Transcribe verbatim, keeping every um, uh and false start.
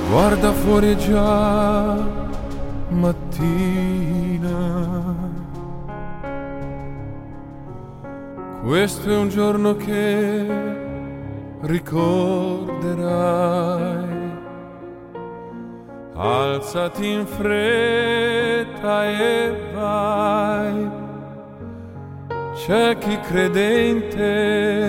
Guarda fuori è già mattina. Questo è un giorno che ricorderai. Alzati in fretta e vai. C'è chi crede in te